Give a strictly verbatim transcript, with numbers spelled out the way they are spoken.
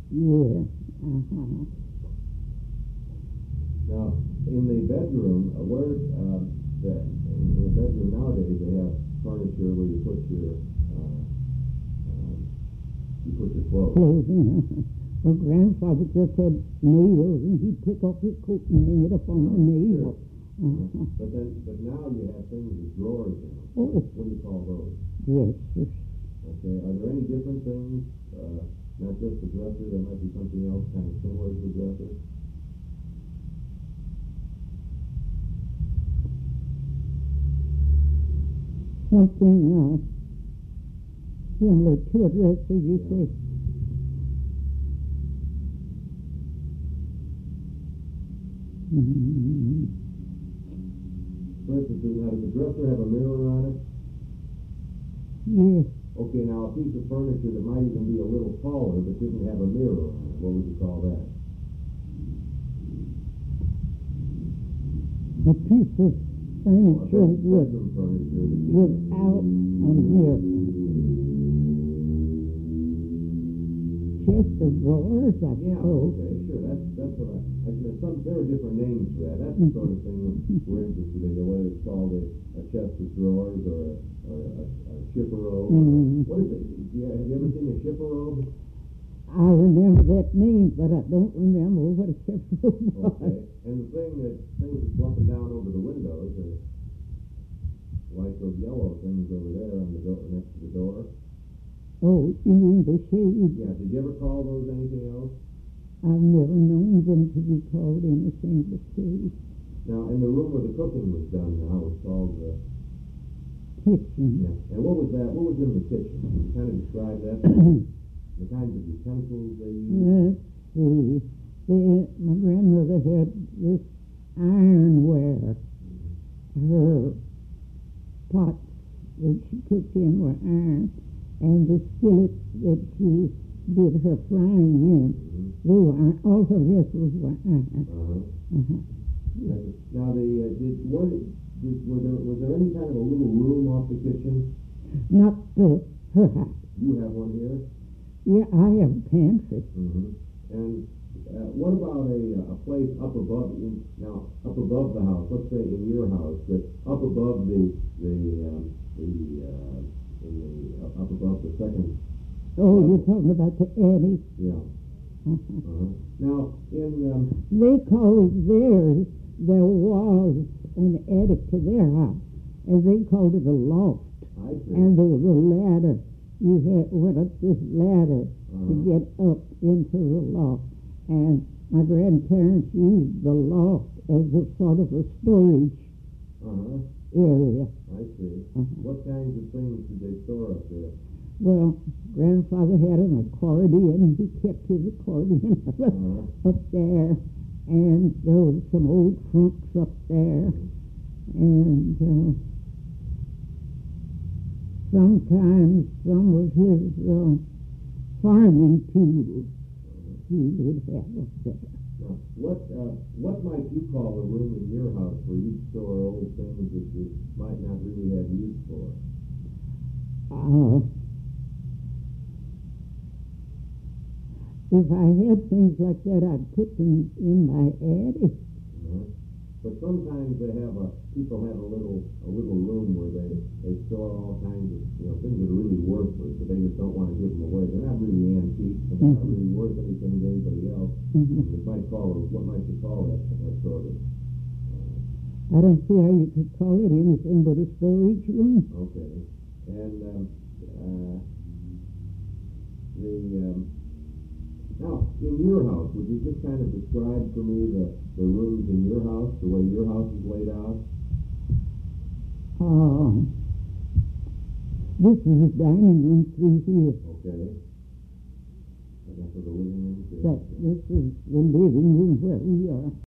Yeah. Uh-huh. Now, in the bedroom, uh, where uh, the, in the bedroom nowadays, they have furniture where you put your uh, um, you put your clothes. Clothing. Uh-huh. Well, grandfather just had nails, and he'd pick off his coat and hang it up on the nail. Sure. Uh-huh. But then, but now you have things with drawers in them. Oh. What do you call those? Dressers. Okay. Are there any different things? Uh, not just the dresser. There might be something else kind of similar to the dresser. Something uh, similar to a dresser, you Yeah. say? Mm-hmm. For instance, now, does the dresser have a mirror on it? Yes. Okay, now a piece of furniture that might even be a little taller but didn't have a mirror on it, what would you call that? A piece of furniture Well, with, bedroom furniture that didn't without a mirror. Chest of drawers, I Yeah, suppose. okay, sure. That's that's what I. I there's some there are different names for that. That's the sort of thing we're interested in. Whether it's called a, a chest of drawers or a, or a, a chipperobe. Mm. What is it? Do you, have you ever seen a chipperobe? I remember that name, but I don't remember what a chest of was. Okay. And the thing that things that's fluffing down over the windows are like those yellow things over there on the door next to the door. Oh, you mean the shade? Yeah. Did you ever call those anything else? I've never known them to be called anything but shade. Now, in the room where the cooking was done now, it's called the Kitchen. yeah. And what was that? What was in the kitchen? Can you kind of describe that? The kinds of utensils they used? Let's see. They, my grandmother had this ironware. Her pots that she cooked in were iron, and the skillets that she did her frying in, Mm-hmm. they were iron. All her vessels were iron. Uh-huh. Uh-huh. Now, the uh, did, were, did, were there, was there any kind of a little room off the kitchen? Not the, her house. You have one here? Yeah, I have a pantry. Mm-hmm. And uh, what about a, a place up above, in, now, up above the house, let's say in your house, that up above the, the, um, the, uh, in the, uh, up above the second. Oh, you're talking about the attic? Yeah. Uh-huh. Uh-huh. Now, in, um, They called theirs, there was an attic to their house, and they called it a loft. I see. And there was a ladder. You had went up this ladder Uh-huh. to get up into the loft. And my grandparents used the loft as a sort of a storage Uh-huh. area. I see. Uh-huh. What kinds of things did they store up there? Well, grandfather had an accordion. He kept his accordion Uh-huh. up there. And there was some old trunks up there. And uh, sometimes some of his uh, farming tools he would have up there. Now, what uh, what might you call a room in your house where you store old things that you might not really have use for? Uh, if I had things like that, I'd put them in my attic. Uh-huh. But sometimes they have a people have a little a little room where they, they store all kinds of you know things that are really worthless, but they just don't want to give them away. They're not really antiques, and they're not Mhm. really worth anything to anybody else. Mhm. You might call it what might you call that that sort of? Uh, I don't see how you could call it anything but a storage room. okay, and um, uh, the um, now in your house, would you just kind of describe for me the the rooms in your house, the way your house is laid out? Uh, this is a dining room through here. Okay. And that's for the living room too. That this is the living room where we are.